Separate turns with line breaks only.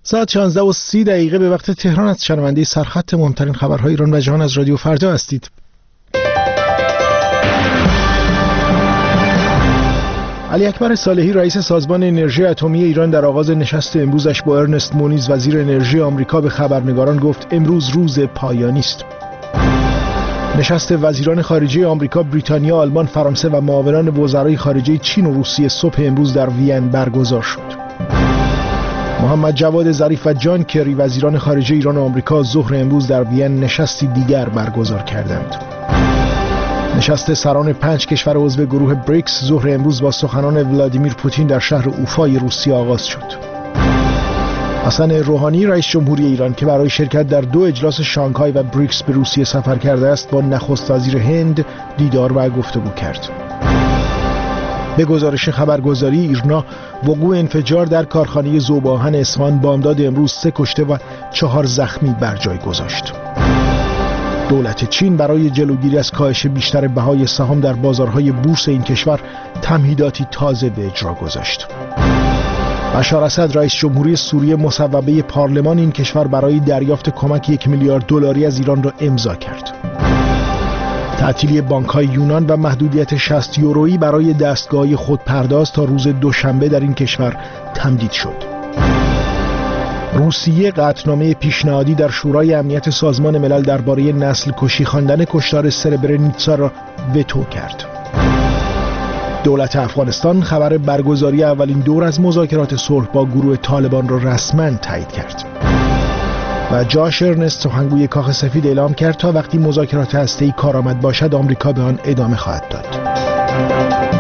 ساعت 16:30 به وقت تهران از شنونده سرخط مهمترین خبرهای ایران و جهان از رادیو فردا هستید. علی اکبر صالحی رئیس سازمان انرژی اتمی ایران در آغاز نشست امروزش با ارنست مونیز وزیر انرژی آمریکا به خبرنگاران گفت امروز روز پایانی است. نشست وزیران خارجه آمریکا، بریتانیا، آلمان، فرانسه و معاونان وزرای خارجه چین و روسیه صبح امروز در وین برگزار شد. محمد جواد ظریف و جان کری وزیران خارجه ایران و آمریکا ظهر امروز در وین نشستی دیگر برگزار کردند. نشست سران 5 کشور عضو گروه بریکس ظهر امروز با سخنان ولادیمیر پوتین در شهر اوفای روسیه آغاز شد. حسن روحانی رئیس جمهوری ایران که برای شرکت در 2 اجلاس شانگهای و بریکس به روسیه سفر کرده است با نخست وزیر هند دیدار و گفتگو کرد. به گزارش خبرگزاری ایرنا وقوع انفجار در کارخانه ذوب‌آهن اصفهان بامداد امروز 3 کشته و 4 زخمی بر جای گذاشت. دولت چین برای جلوگیری از کاهش بیشتر بهای سهام در بازارهای بورس این کشور تمهیداتی تازه به اجرا گذاشت. بشار اسد رئیس جمهوری سوریه مصوبه پارلمان این کشور برای دریافت کمک 1 میلیارد دلاری از ایران را امضا کرد. تعطیلی بانک‌های یونان و محدودیت 60 یورویی برای دستگاه خودپرداز تا روز دوشنبه در این کشور تمدید شد. روسیه قطعنامه پیشنهادی در شورای امنیت سازمان ملل درباره نسل کشی خواندن کشتار سربرنیتسا را وتو کرد. دولت افغانستان خبر برگزاری اولین دور از مذاکرات صلح با گروه طالبان را رسما تایید کرد. و جاش ارنست سخنگوی کاخ سفید اعلام کرد تا وقتی مذاکرات هسته‌ای کارآمد باشد آمریکا به آن ادامه خواهد داد.